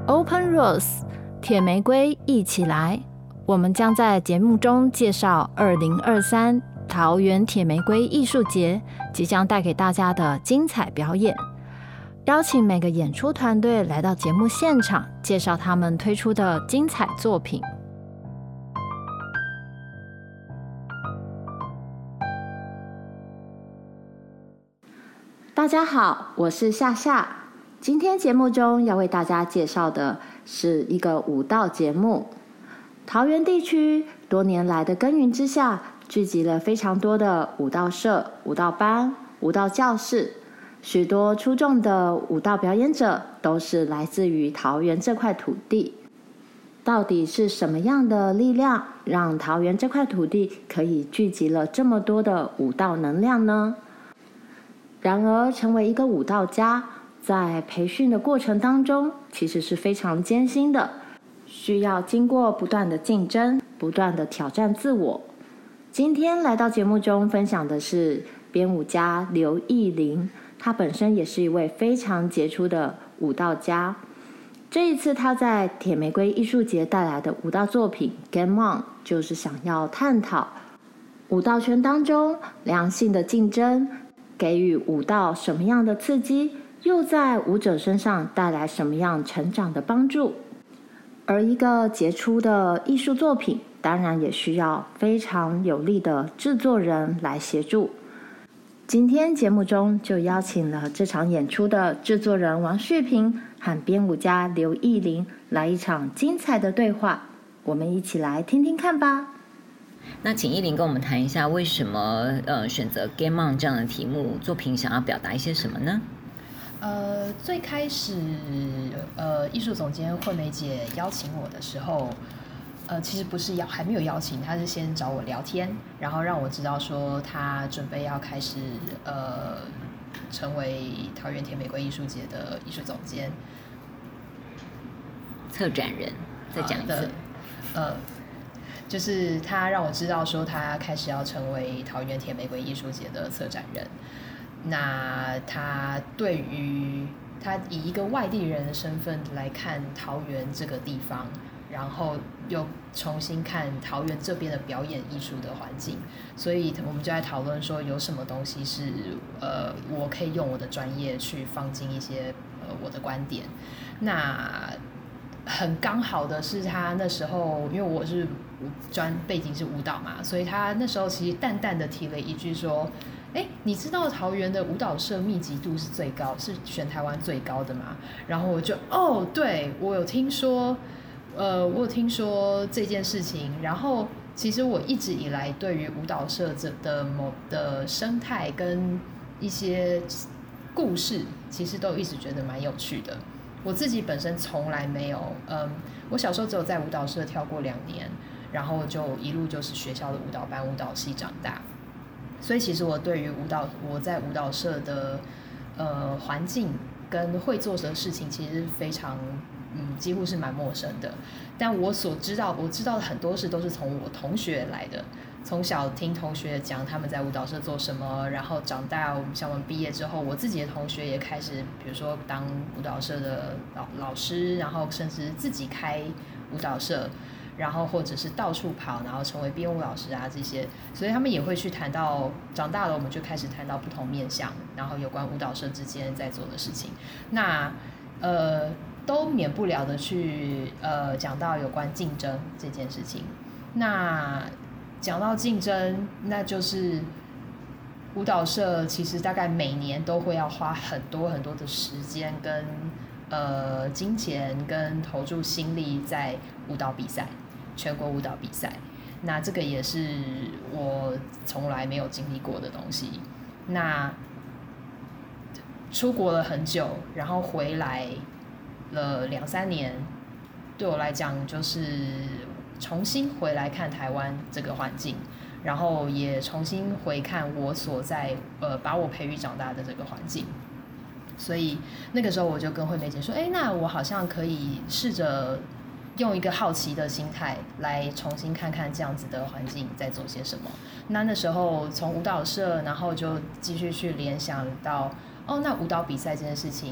Open Rose 铁玫瑰一起来，我们将在节目中介绍2023桃园铁玫瑰艺术节即将带给大家的精彩表演，邀请每个演出团队来到节目现场，介绍他们推出的精彩作品。大家好，我是夏夏。今天节目中要为大家介绍的是一个舞蹈节目。桃园地区多年来的耕耘之下，聚集了非常多的舞蹈社、舞蹈班、舞蹈教室，许多出众的舞蹈表演者都是来自于桃园这块土地。到底是什么样的力量，让桃园这块土地可以聚集了这么多的舞蹈能量呢？然而，成为一个舞蹈家，在培训的过程当中，其实是非常艰辛的，需要经过不断的竞争，不断的挑战自我。今天来到节目中分享的是编舞家刘艺玲，她本身也是一位非常杰出的舞蹈家。这一次她在铁玫瑰艺术节带来的舞蹈作品 Game On， 就是想要探讨舞蹈圈当中良性的竞争，给予舞蹈什么样的刺激，又在舞者身上带来什么样成长的帮助。而一个杰出的艺术作品，当然也需要非常有力的制作人来协助。今天节目中就邀请了这场演出的制作人王旭平和编舞家刘艺玲来一场精彩的对话，我们一起来听听看吧。 那请艺玲跟我们谈一下，为什么选择 Game On 这样的题目，作品想要表达一些什么呢？ 最开始艺术总监惠美姐邀请我的时候，其实不是还没有邀请，她是先找我聊天，然后让我知道说她准备要开始成为桃园铁玫瑰艺术节的艺术总监、 策展人。再讲一次。 就是他让我知道说他开始要成为桃园铁玫瑰艺术节的策展人。那他对于他以一个外地人的身份来看桃园这个地方，然后又重新看桃园这边的表演艺术的环境，所以我们就在讨论说有什么东西是我可以用我的专业去放进一些我的观点。那很刚好的是，他那时候因为我是背景是舞蹈嘛，所以他那时候其实淡淡的提了一句说：“你知道桃园的舞蹈社密集度是最高，是全台湾最高的吗？”然后我就对，我有听说这件事情。然后其实我一直以来对于舞蹈社的生态跟一些故事，其实都一直觉得蛮有趣的。我自己本身从来没有，我小时候只有在舞蹈社跳过2年，然后就一路就是学校的舞蹈班、舞蹈系长大，所以其实我对于我在舞蹈社的环境跟会做的事情，其实非常几乎是蛮陌生的。但我知道的很多事都是从我同学来的。从小听同学讲他们在舞蹈社做什么，然后长大我们毕业之后，我自己的同学也开始，比如说当舞蹈社的老师，然后甚至自己开舞蹈社，然后或者是到处跑，然后成为编舞老师啊这些，所以他们也会去谈到，长大了我们就开始谈到不同面向，然后有关舞蹈社之间在做的事情。那都免不了的去讲到有关竞争这件事情。那讲到竞争，那就是舞蹈社其实大概每年都会要花很多很多的时间跟金钱跟投注心力在舞蹈比赛，全国舞蹈比赛。那这个也是我从来没有经历过的东西。那出国了很久，然后回来了2-3年，对我来讲就是重新回来看台湾这个环境，然后也重新回看我所在把我培育长大的这个环境。所以那个时候我就跟惠美姐说，那我好像可以试着用一个好奇的心态来重新看看这样子的环境在做些什么。那时候从舞蹈社，然后就继续去联想到那舞蹈比赛这件事情，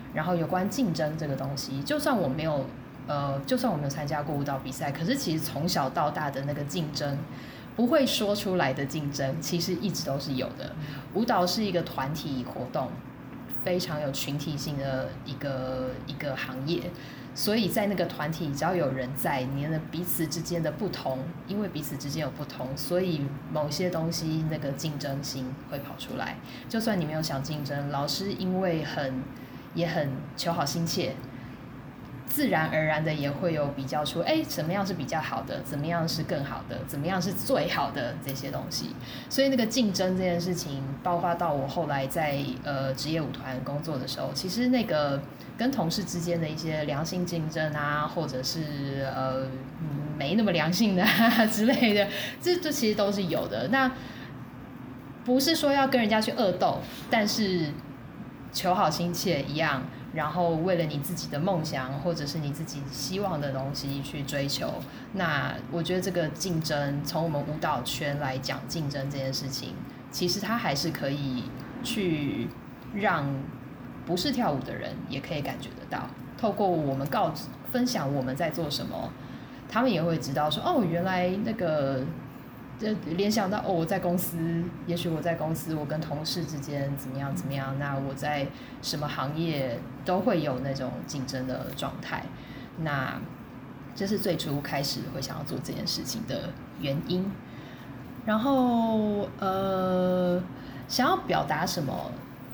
然后有关竞争这个东西，就算我没有参加过舞蹈比赛，可是其实从小到大的那个竞争，不会说出来的竞争，其实一直都是有的。舞蹈是一个团体活动，非常有群体性的一个行业，所以在那个团体，只要有人在，你的彼此之间的不同，因为彼此之间有不同，所以某些东西那个竞争性会跑出来。就算你没有想竞争，老师因为也很求好心切，自然而然的也会有比较出，怎么样是比较好的，怎么样是更好的，怎么样是最好的这些东西。所以那个竞争这件事情爆发到我后来在职业舞团工作的时候，其实那个跟同事之间的一些良性竞争啊，或者是没那么良性的之类的，这其实都是有的。那不是说要跟人家去恶斗，但是求好心切一样，然后为了你自己的梦想或者是你自己希望的东西去追求。那我觉得这个竞争，从我们舞蹈圈来讲，竞争这件事情，其实它还是可以去让不是跳舞的人也可以感觉得到，透过我们分享我们在做什么，他们也会知道说，原来那个联想到我在公司，也许我在公司我跟同事之间怎么样，那我在什么行业都会有那种竞争的状态。那这是最初开始会想要做这件事情的原因。然后想要表达什么？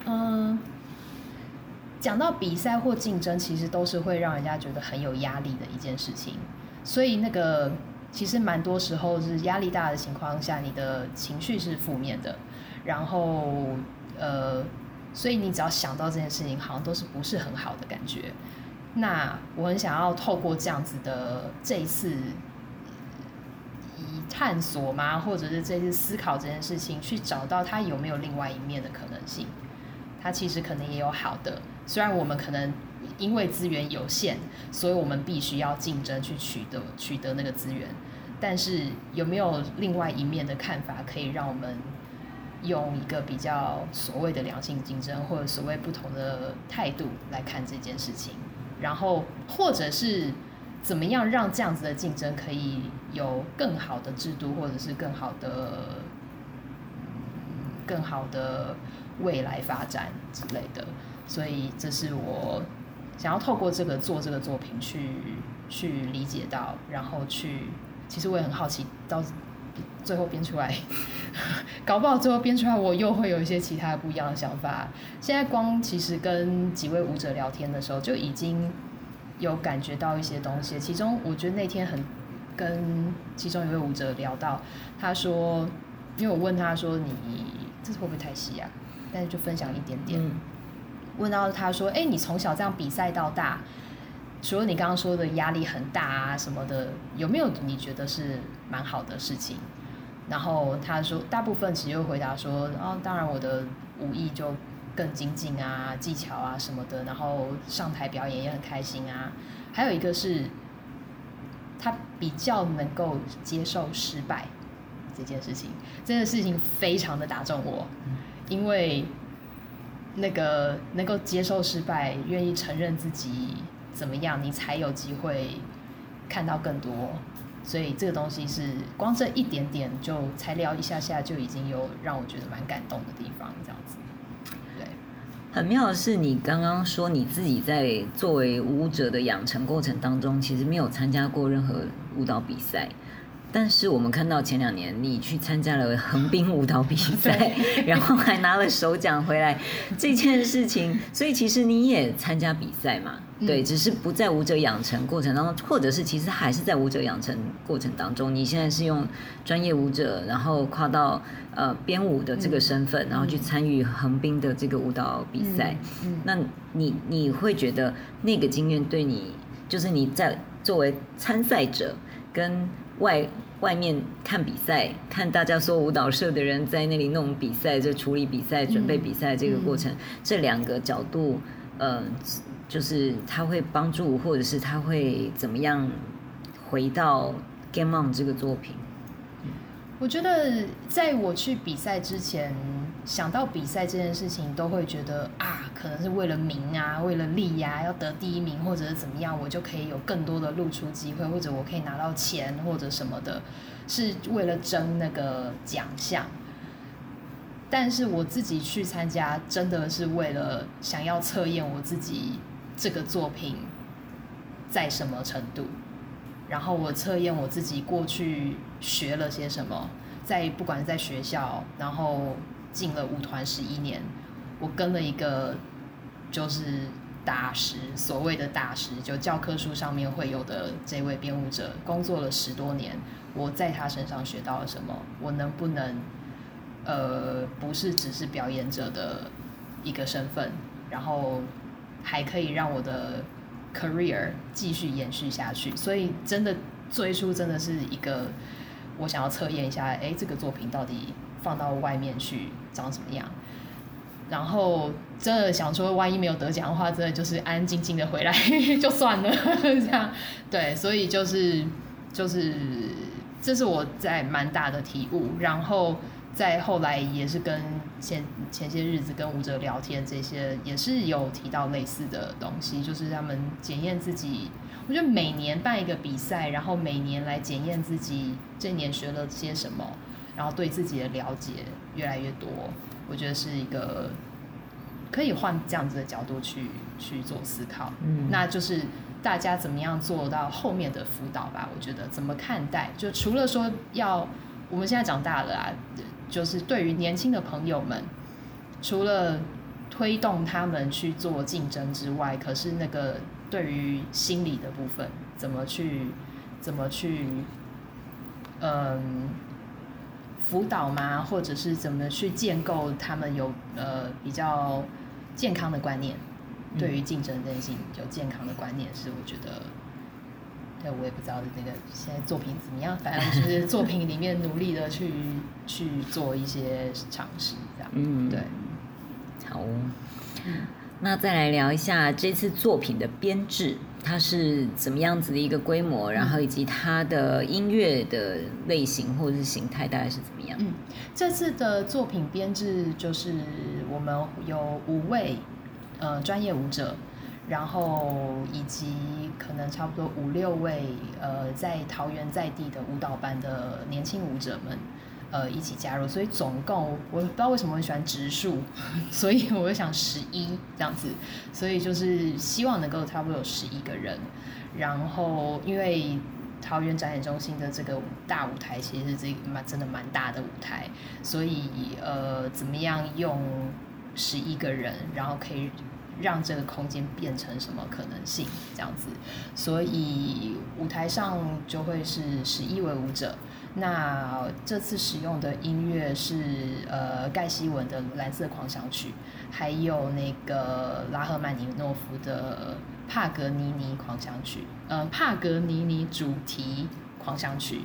讲到比赛或竞争，其实都是会让人家觉得很有压力的一件事情，所以那个其实蛮多时候是压力大的情况下，你的情绪是负面的，然后所以你只要想到这件事情，好像都是不是很好的感觉。那我很想要透过这样子的这一次以探索嘛，或者是这次思考这件事情，去找到它有没有另外一面的可能性。它其实可能也有好的，虽然我们可能因为资源有限，所以我们必须要竞争去取得那个资源，但是有没有另外一面的看法，可以让我们用一个比较所谓的良性竞争，或者所谓不同的态度来看这件事情，然后或者是怎么样让这样子的竞争可以有更好的制度，或者是更好的未来发展之类的。所以这是我想要透过做这个作品去理解到，然后其实我也很好奇到最后编出来搞不好最后编出来我又会有一些其他不一样的想法。现在光其实跟几位舞者聊天的时候就已经有感觉到一些东西，其中我觉得那天跟其中一位舞者聊到，他说，因为我问他说你这会不会太细啊，但是就分享一点点，问到他说你从小这样比赛到大，除了你刚刚说的压力很大啊什么的，有没有你觉得是蛮好的事情？然后他说大部分其实又回答说当然我的武艺就更精进啊，技巧啊什么的，然后上台表演也很开心啊。还有一个是他比较能够接受失败这件事情，这件事情非常的打中我，因为那个能够接受失败，愿意承认自己怎么样，你才有机会看到更多。所以这个东西是光这一点点就才聊一下下，就已经有让我觉得蛮感动的地方，这样子。对， 很妙的是，你刚刚说你自己在作为舞者的养成过程当中，其实没有参加过任何舞蹈比赛。但是我们看到前2年你去参加了横滨舞蹈比赛，然后还拿了首奖回来这件事情，所以其实你也参加比赛嘛，对，只是不在舞者养成过程当中，或者是其实还是在舞者养成过程当中，你现在是用专业舞者，然后跨到编舞的这个身份，然后去参与横滨的这个舞蹈比赛，那你会觉得那个经验对你，就是你在作为参赛者跟外面看比赛，看大家说舞蹈社的人在那里弄比赛，就处理比赛、准备比赛这个过程，这2个角度，就是他会帮助，或者是他会怎么样回到 Game On 这个作品？ 我觉得在我去比赛之前， 想到比赛这件事情，都会觉得啊，可能是为了名啊，为了利啊，要得第一名，或者是怎么样，我就可以有更多的露出机会，或者我可以拿到钱或者什么的，是为了争那个奖项。但是我自己去参加，真的是为了想要测验我自己这个作品在什么程度，然后我测验我自己过去学了些什么，不管在学校，然后进了舞团11年，我跟了一个就是大师，所谓的大师，就教科书上面会有的这位编舞者，工作了10多年，我在他身上学到了什么？我能不能不是只是表演者的一个身份，然后还可以让我的 career 继续延续下去？所以真的最初真的是一个我想要测验一下，这个作品到底放到外面去长什么样？然后真的想说，万一没有得奖的话，真的就是安安静静的回来就算了，这样对，所以就是这是我在蛮大的体悟，然后在后来也是跟前些日子跟舞者聊天，这些也是有提到类似的东西，就是他们检验自己。我觉得每年办一个比赛，然后每年来检验自己这年学了些什么，然后对自己的了解越来越多，我觉得是一个可以换这样子的角度去做思考。那就是大家怎么样做到后面的辅导吧？我觉得怎么看待，就除了说我们现在长大了啊，就是对于年轻的朋友们，除了推动他们去做竞争之外，可是那个对于心理的部分，怎么去辅导吗？或者是怎么去建构他们有比较健康的观念，对于竞争这件事情有健康的观念，是我觉得。对，我也不知道那个现在作品怎么样，反正就是作品里面努力的去做一些尝试，这样。对。 好那再来聊一下这次作品的编制，它是怎么样子的一个规模，然后以及它的音乐的类型或者是形态大概是怎么样？ 这次的作品编制就是我们有5位专业舞者。然后以及可能差不多5、6位在桃园在地的舞蹈班的年轻舞者们一起加入，所以总共我不知道为什么我很喜欢直数，所以我就想11这样子，所以就是希望能够差不多有11个人。然后因为桃园展演中心的这个大舞台其实是真的蛮大的舞台，所以怎么样用11个人，然后可以让这个空间变成什么可能性这样子，所以舞台上就会是11位舞者。那这次使用的音乐是盖希文的《蓝色狂想曲》，还有那个拉赫曼尼诺夫的《帕格尼尼狂想曲》帕格尼尼主题狂想曲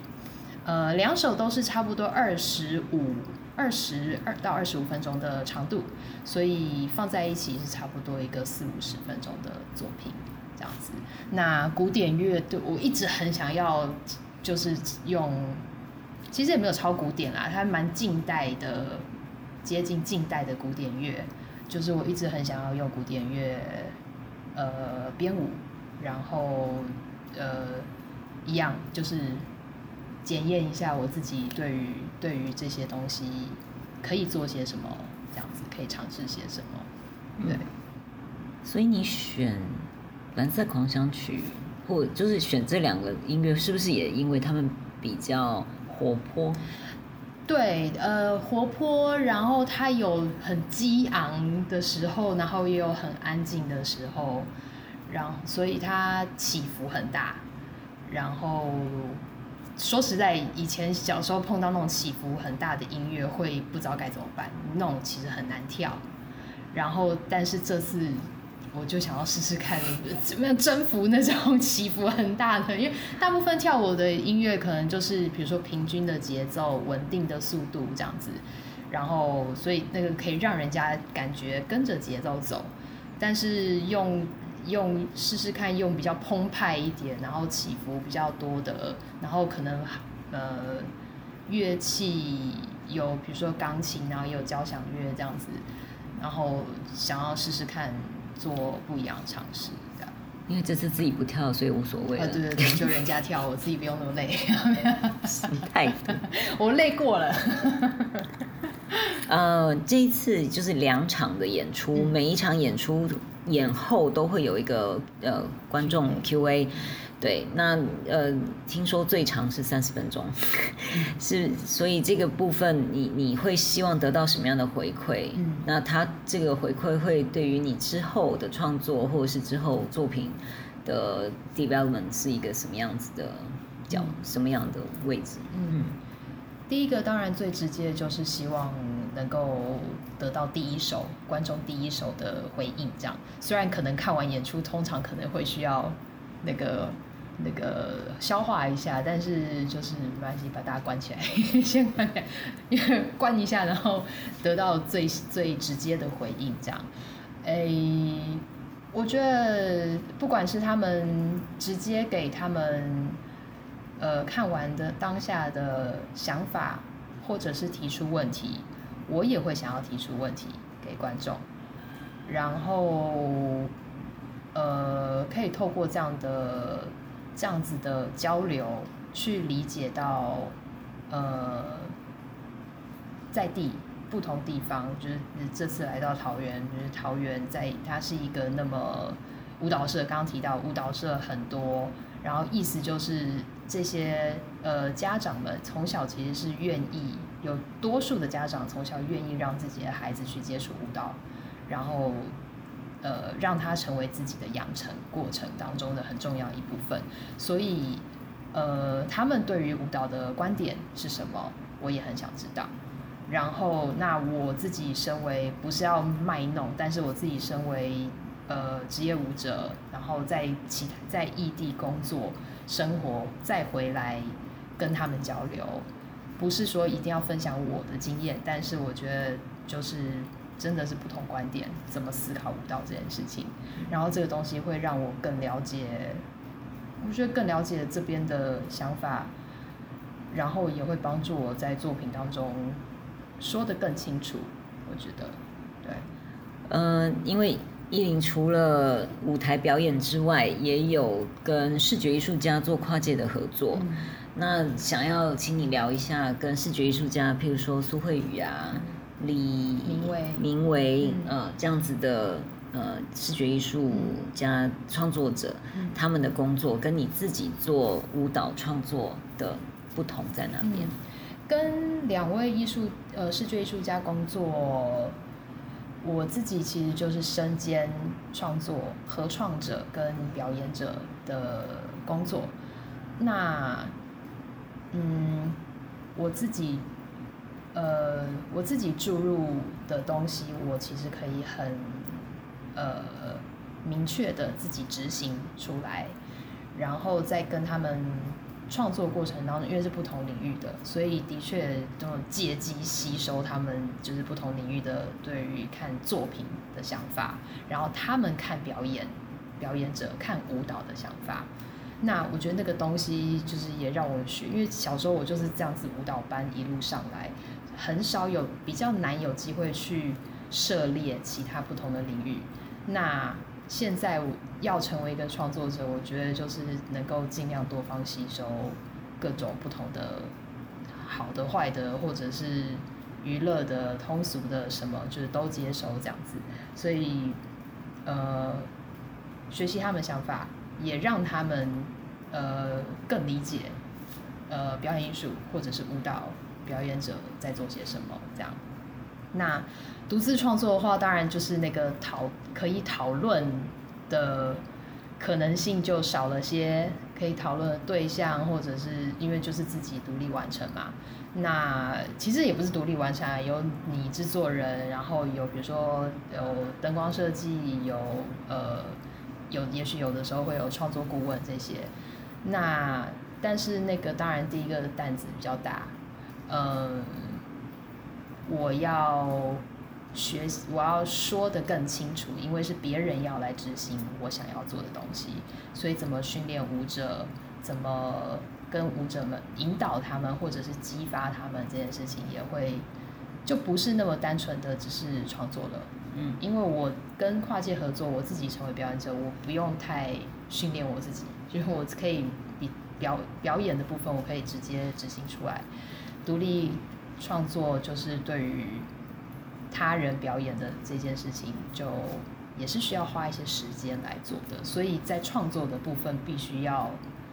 ，2首都是差不多22到25分钟的长度，所以放在一起是差不多一个40-50分钟的作品这样子。那古典乐我一直很想要，就是用，其实也没有超古典啦，它蛮近代的，接近近代的古典乐，就是我一直很想要用古典乐编舞，然后一样就是检验一下我自己对于这些东西可以做些什么，这样子可以尝试些什么。对， 所以你选蓝色狂想曲，或就是选这2个音乐，是不是也因为他们比较活泼？ 对，活泼，然后它有很激昂的时候，然后也有很安静的时候，然后所以它起伏很大。然后说实在，以前小时候碰到那种起伏很大的音乐，会不知道该怎么办，那种其实很难跳。然后，但是这次我就想要试试看怎么样征服那种起伏很大的，因为大部分跳舞的音乐可能就是比如说平均的节奏、稳定的速度这样子，然后所以那个可以让人家感觉跟着节奏走，但是用试试看用比较澎湃一点，然后起伏比较多的，然后可能乐器，有比如说钢琴，然后也有交响乐这样子，然后想要试试看做不一样的尝试。 因为这次自己不跳，所以无所谓了。 对对对，就人家跳，我自己不用那么累。 太多， 我累过了。 这一次就是2场的演出，每一场演出演后都会有一个观众 Q&A。对，那听说最长是30分钟，是，所以这个部分你会希望得到什么样的回馈？那他这个回馈会对于你之后的创作，或者是之后作品的 development 是一个什么样子的什么样的位置？ 第一个当然最直接就是希望能够得到观众第一手的回应，这样虽然可能看完演出，通常可能会需要那个消化一下，但是就是没关系，把大家关起来，先关起来，因为关一下，然后得到最直接的回应，这样。我觉得不管是他们直接给他们看完的当下的想法，或者是提出问题，我也会想要提出问题给观众，然后可以透过这样子的交流，去理解到在地不同地方，就是这次来到桃园，就是桃园它是一个那么舞蹈社，刚刚提到舞蹈社很多，然后意思就是这些家长们从小其实是愿意，有多数的家长从小愿意让自己的孩子去接触舞蹈，然后让它成为自己的养成过程当中的很重要一部分，所以他们对于舞蹈的观点是什么，我也很想知道。然后那我自己身为不是要卖弄，但是我自己身为职业舞者，然后在异地工作生活，再回来跟他们交流，不是说一定要分享我的经验，但是我觉得就是真的是不同观点怎么思考舞蹈这件事情，然后这个东西会让我更了解，我觉得更了解这边的想法，然后也会帮助我在作品当中说得更清楚，我觉得对。 因为10除了舞台表演之外，也有跟视觉艺术家做跨界的合作。那想要请你聊一下跟视觉艺术家，譬如说苏慧宇啊、李明维这样子的视觉艺术家创作者，他们的工作跟你自己做舞蹈创作的不同在哪边？ 跟2位视觉艺术家工作，我自己其实就是身兼创作合创者跟表演者的工作。那我自己注入的东西，我其实可以很明确的自己执行出来，然后再跟他们创作过程当中，因为是不同领域的，所以的确都借机吸收他们就是不同领域的对于看作品的想法，然后他们看表演者看舞蹈的想法。那我觉得那个东西就是也让我学，因为小时候我就是这样子舞蹈班一路上来，比较难有机会去涉猎其他不同的领域。那现在要成为一个创作者，我觉得就是能够尽量多方吸收各种不同的好的、坏的，或者是娱乐的、通俗的什么，就是都接收这样子。所以学习他们想法，也让他们更理解表演艺术或者是舞蹈表演者在做些什么这样。那独自创作的话，当然就是那个可以讨论的可能性就少了些，可以讨论的对象，或者是因为就是自己独立完成嘛。那其实也不是独立完成啊，有你制作人，然后有比如说有灯光设计，也许有的时候会有创作顾问这些。那但是那个当然第一个担子比较大，我要说得更清楚，因为是别人要来执行我想要做的东西，所以怎么训练舞者， 怎么跟舞者们引导他们，或者是激发他们这件事情，也会就不是那么单纯的只是创作了。因为我跟跨界合作，我自己成为表演者，我不用太训练我自己，就是我可以表演的部分，我可以直接执行出来。独立创作就是对于他人表演的这件事情，就也是需要花一些时间来做的，所以在创作的部分必须要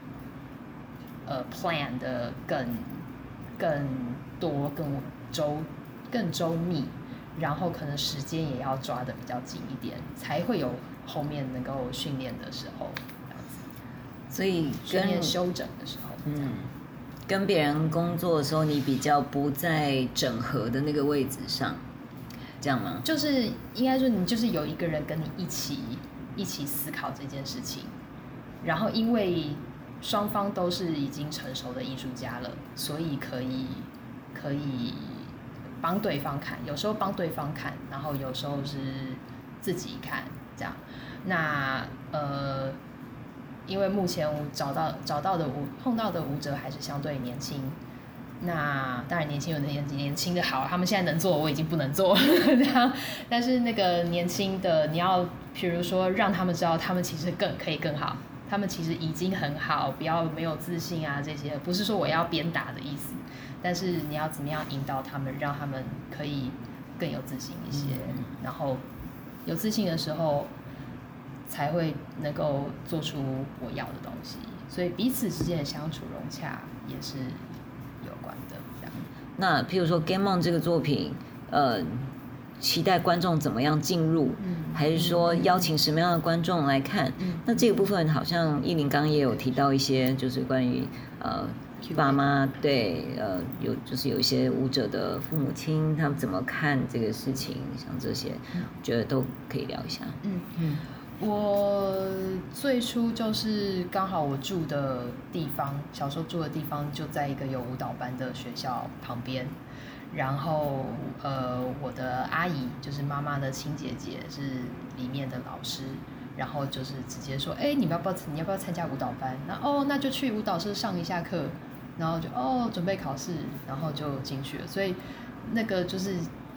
plan 的更多、更周密，然后可能时间也要抓得比较紧一点，才会有后面能够训练的时候，这样子。 所以训练修整的时候， 跟别人工作的时候，你比较不在整合的那个位置上，这样吗？ 就是应该说，你就是有一个人跟你一起思考这件事情，然后因为双方都是已经成熟的艺术家了，所以可以帮对方看，有时候帮对方看，然后有时候是自己看，这样。那因为目前找到的碰到的舞者还是相对年轻，那当然年轻有年轻的好，他们现在能做我已经不能做这样，但是那个年轻的你要比如说让他们知道他们其实可以更好，他们其实已经很好，不要没有自信啊，这些不是说我要鞭打的意思，但是你要怎么样引导他们，让他们可以更有自信一些，然后有自信的时候才会能够做出我要的东西，所以彼此之间的相处融洽也是有关的。这样。 那譬如说《Game On》这个作品，期待观众怎么样进入，还是说邀请什么样的观众来看？那这个部分好像艺林刚刚也有提到一些，就是关于爸妈对就是有一些舞者的父母亲他们怎么看这个事情，像这些，我觉得都可以聊一下。 我最初就是刚好我住的地方，小时候住的地方就在一个有舞蹈班的学校旁边，然后我的阿姨就是妈妈的亲姐姐是里面的老师，然后就是直接说，你要不要参加舞蹈班？那就去舞蹈社上一下课，然后就准备考试，然后就进去了。所以那个就是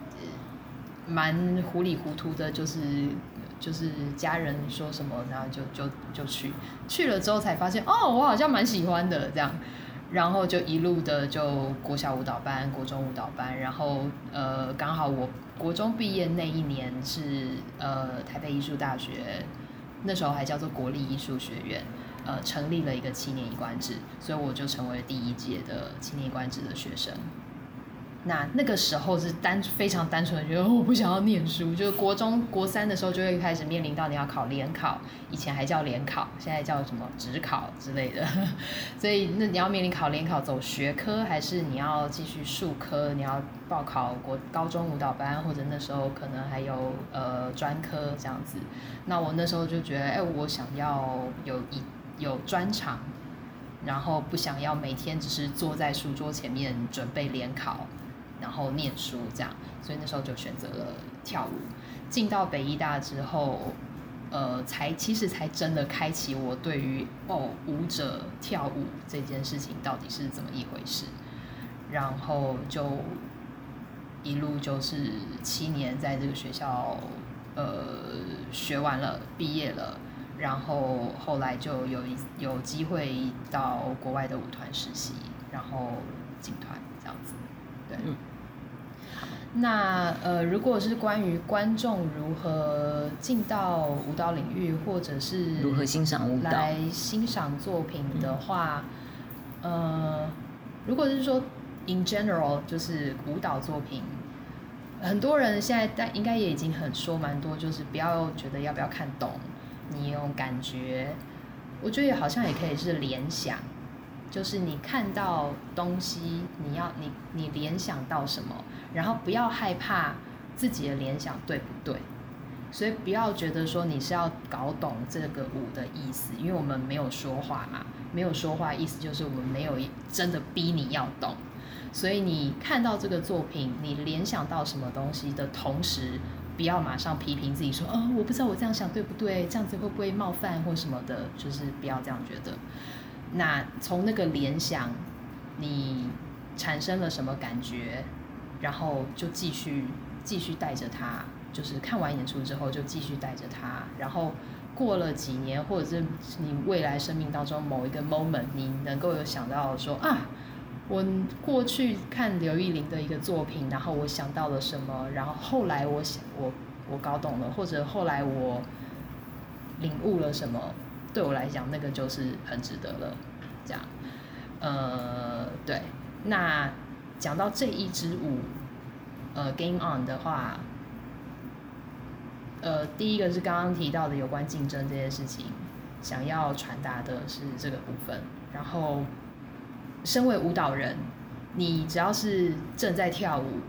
蛮糊里糊涂的，就是家人说什么，然后就去了之后才发现，我好像蛮喜欢的这样，然后就一路的就国小舞蹈班、国中舞蹈班，然后刚好我国中毕业那一年是台北艺术大学，那时候还叫做国立艺术学院，成立了一个7年一贯制，所以我就成为第1届的7年一贯制的学生。那个时候是非常单纯的觉得我不想要念书，就是国中国3的时候就会开始面临到你要考联考，以前还叫联考，现在叫什么指考之类的，所以那你要面临考联考走学科，还是你要继续术科，你要报考高中舞蹈班，或者那时候可能还有专科这样子。那我那时候就觉得我想要有专长，然后不想要每天只是坐在书桌前面准备联考然后念书这样，所以那时候就选择了跳舞。进到北艺大之后，其实才真的开启我对于舞者跳舞这件事情到底是怎么一回事，然后就一路就是7年在这个学校学完了，毕业了，然后后来就有机会到国外的舞团实习，然后进团这样子，对。那如果是关于观众如何进到舞蹈领域，或者是如何欣赏舞蹈来欣赏作品的话，如果是说 in general 就是舞蹈作品，很多人现在应该也已经说蛮多，就是不要觉得要不要看懂，你有感觉，我觉得好像也可以是联想。就是你看到东西，你联想到什么，然后不要害怕自己的联想对不对，所以不要觉得说你是要搞懂这个舞的意思，因为我们没有说话嘛，没有说话意思就是我们没有真的逼你要懂，所以你看到这个作品，你联想到什么东西的同时，不要马上批评自己说我不知道我这样想对不对，这样子会不会冒犯或什么的，就是不要这样觉得。 那从那个联想，你产生了什么感觉，然后就继续带着它，就是看完演出之后就继续带着它，然后过了几年，或者是你未来生命当中某一个 moment， 你能够有想到说啊，我过去看刘奕霖的一个作品，然后我想到了什么，然后后来我搞懂了，或者后来我领悟了什么，对我来讲那个就是很值得了。这样，对。那讲到这一支舞，Game On 的话，第一个是刚刚提到的有关竞争这件事情，想要传达的是这个部分。然后，身为舞蹈人，你只要是正在跳舞，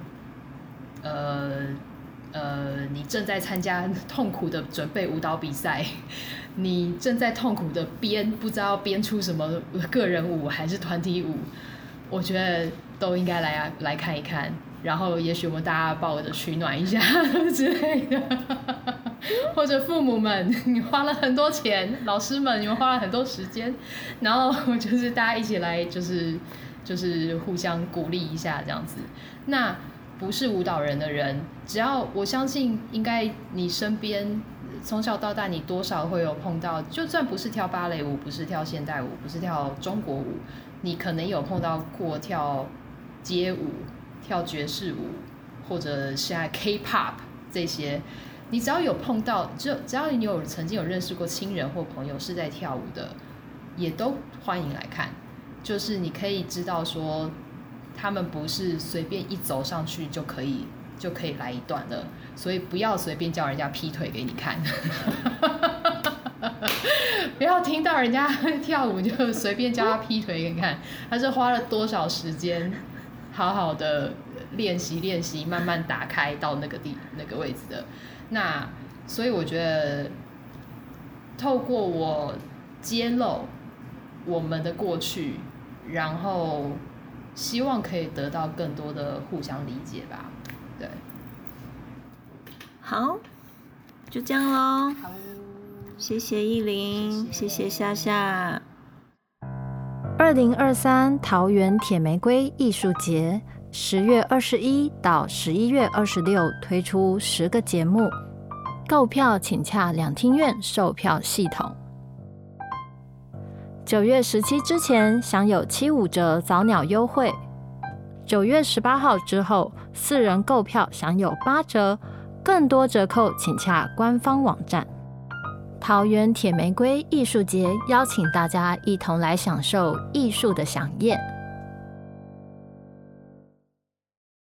你正在参加痛苦的准备舞蹈比赛，你正在痛苦的不知道编出什么个人舞还是团体舞，我觉得都应该来看一看。然后也许我们大家抱着取暖一下之类的，或者父母们你花了很多钱，老师们你们花了很多时间，然后就是大家一起来就是互相鼓励一下这样子。那不是舞蹈人的人，只要我相信应该你身边从小到大你多少会有碰到，就算不是跳芭蕾舞，不是跳现代舞，不是跳中国舞，你可能有碰到过跳街舞，跳爵士舞，或者现在 K-pop 这些，你只要有碰到，只要你曾经有认识过亲人或朋友是在跳舞的，也都欢迎来看。就是你可以知道说，他们不是随便一走上去就可以来一段了，所以不要随便叫人家劈腿给你看。不要听到人家跳舞就随便叫他劈腿给你看，他是花了多少时间好好的练习，慢慢打开到那个位置的。那所以我觉得，透过我揭露我们的过去，然后希望可以得到更多的互相理解吧。对， 好，就这样咯。 好， 谢谢奕霖，谢谢夏夏。 2023桃园铁玫瑰艺术节10月21到11月26推出10个节目，购票请洽两厅院售票系统。9月17之前享有75折早鸟优惠，9月18号之后4人购票享有8折，更多折扣请洽官方网站。桃园铁玫瑰艺术节邀请大家一同来享受艺术的飨宴。